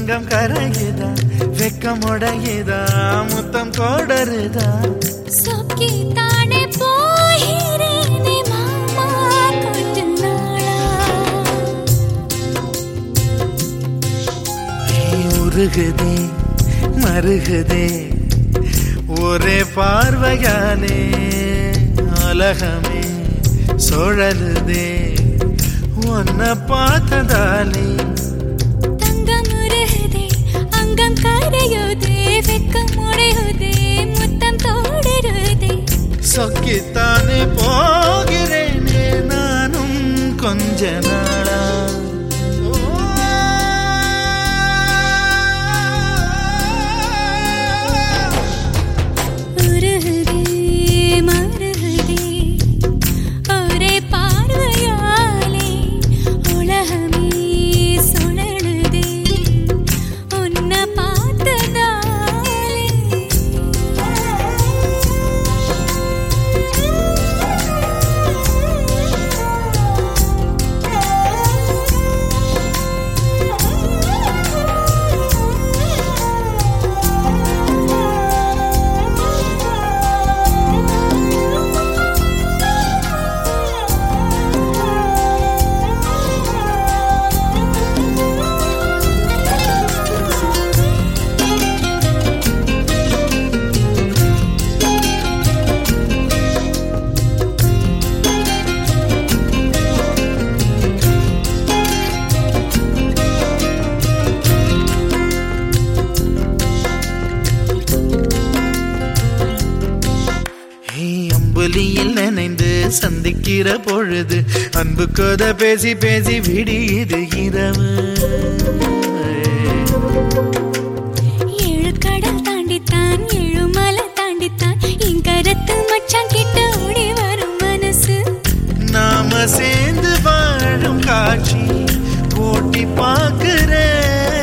அங்கம் கரையுதா வெக்கம் உடையுதா முத்தம் கோடருதா சொக்கி தானே போகிறேனே மாமா கொஞ்ச நாளா உருகுதே மருகுதே ஒரே பார்வையாலே உலகமே சுழலுதே உன்னை பார்த்ததாலே தங்கம் உருகுதே அங்கம் கரையுதே வெக்கம் உடையுதே முத்தம் தோடுருதே சொக்கித்தானே போகிறேனே நானும் கொஞ்ச நாளா நினைந்து சந்திக்கிற பொழுது அன்பு கதை பேசி பேசி விடியுது இரவு ஏழு கடல் தாண்டித்தான் ஏழு மலை தாண்டித்தான் இங்கரத்து மச்சான் கிட்ட ஓடி வரும் மனசு நாம சேர்ந்து வாழும் காட்சி போட்டி பார்க்கிறேன்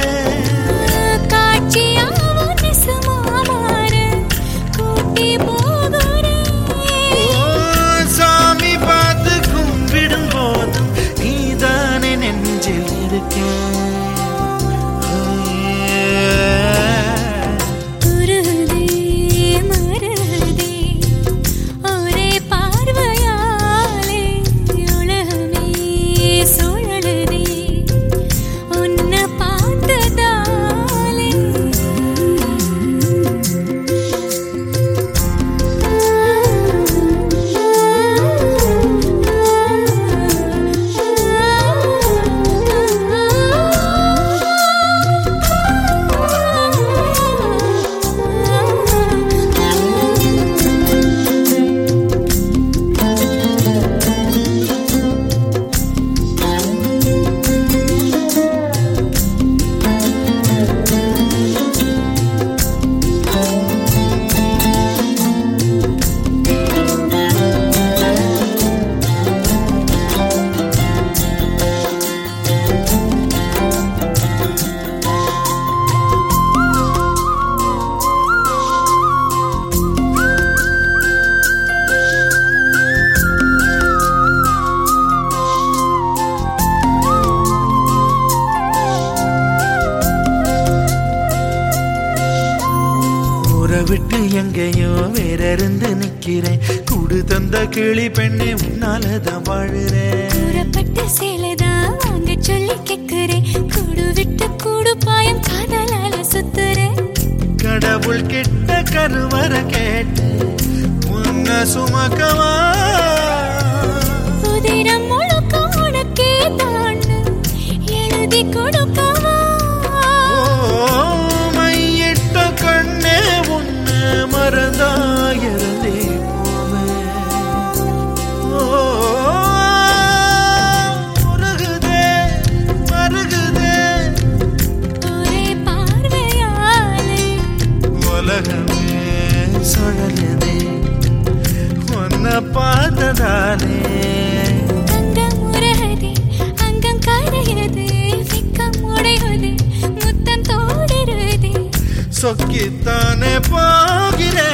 விட்டு எங்கேயோ வேற இருந்து நிக்கிறேன் கூடு தந்த கிளி பெண்ணே உன்னாலதான் வாழுறேன் சேலதான் வாங்க சொல்லி கேக்குறேன் கூடு விட்டு கூடு பாயம் காதலால சுத்துறேன் கடவுள் கிட்ட கருவற கேட்டு உன்னை சுமக்கவா உதிரம் முழுக்க உனக்கே தான் எழுதி கொடுக்கவா மையிட்ட கண்ணே உன்னை மறந்தாயிருந்தே சுழலுதே உன்னை பார்த்ததாலே அங்கம் உருகுதே அங்கம் கரையுதே வெக்கம் உடையுதே முத்தம் தோடுருதே சொக்கித்தானே போகிறேன்